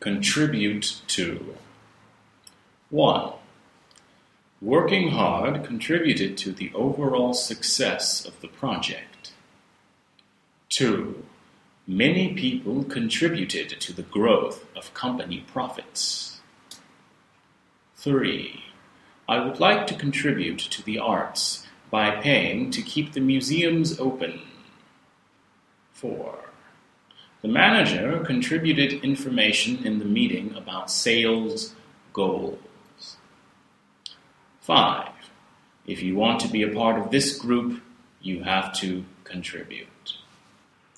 Contribute to. 1. Working hard contributed to the overall success of the project. 2. Many people contributed to the growth of company profits. 3. I would like to contribute to the arts by paying to keep the museums open. 4. The manager contributed information in the meeting about sales goals. 5. If you want to be a part of this group, you have to contribute.